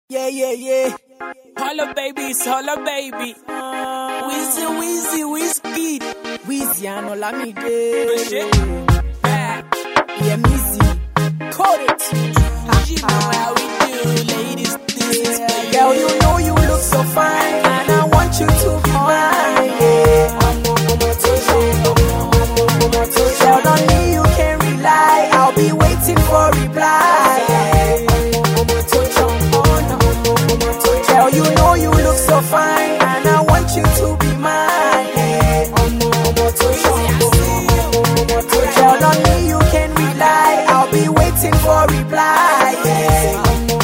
Yeah. Holla baby. Whiskey. Wheezy and Olamide. Yeah, Mizzy. Call it. You know how we do, ladies. This is baby. Girl, you know you look so fine, and I want you to be mine. Yeah. Girl, on me you can rely. I'll be waiting for reply. Girl, you know you look so fine, and I want you to be mine. Yeah. Girl, on me you can rely. I'll be waiting for reply. Yeah.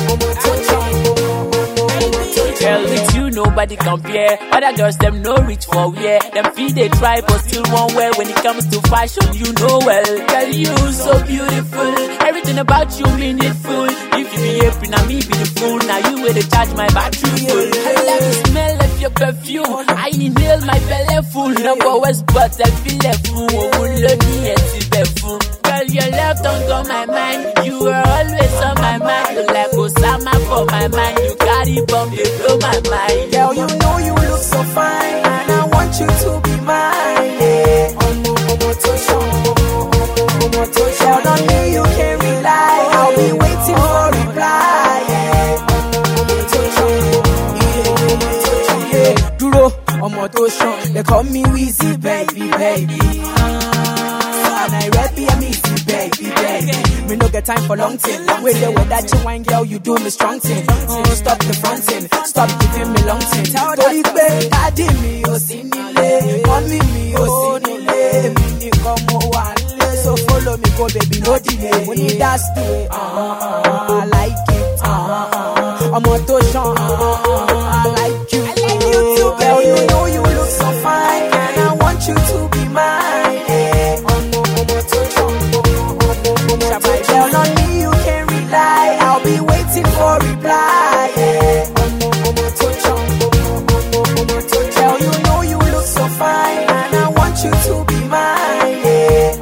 Girl, with you nobody compare. Other girls them no reach for wear. Them feet they try but still won't wear. When it comes to fashion, you know well. Girl, you so beautiful. Everything about you meaningful. If you be happy, now me be the fool. Now you will charge my battery full. I love the smell of your perfume. I inhale my belly full. Number West, but I feel a fool. Girl, your love don't go my mind. You are always on my mind. You like Osama for my mind. You carry bomb, you blow my mind. Girl, you know you look so fine, and I want you to be mine. Yeah. Girl, on me you can rely. I'll be waiting for reply. Yeah. Duro, ọmọ tó ṣan. They call me Wheezy, baby. And I rap me easy, baby. Me no get time for long thing. With the way that you wine, girl, you do me strong thing. Stop the fronting, stop giving me long thing. Torí pé daddy mi ò sí nílé, mommy mi ò sí nílé, mi nìkan mo wà nílé. So follow me, go baby, no delay. We need that way, I like it. Ọmọ tó ṣan, I like you. Too, girl, you know you look so fine, and I want you to be mine. Yeah. Girl, on me you can rely. I'll be waiting for reply. Yeah. Girl, you know you look so fine, and I want you to be mine. Yeah.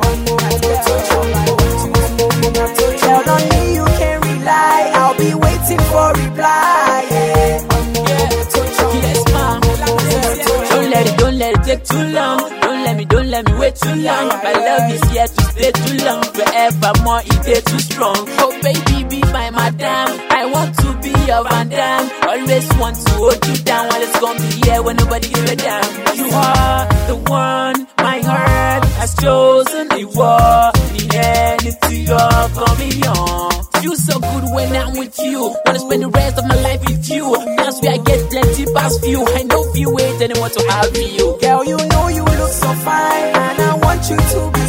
Girl, on me you can rely. I'll be waiting for reply. Yeah. Yes, ma'am. Don't let it take too long. Don't let me wait too long. My love is here to stay too long. Forevermore, it is too strong. Oh baby, be my madam. I want to be your Van Damme. Always want to hold you down while it's gonna be here when nobody give a damn. You are the one my heart has chosen. You are the energy you're coming on. Feel so good when I'm with you. Wanna spend the rest of my life with you. That's where I get plenty past you. I know if you wait anyone to have you. Girl, you know you look so fine, and I want you to be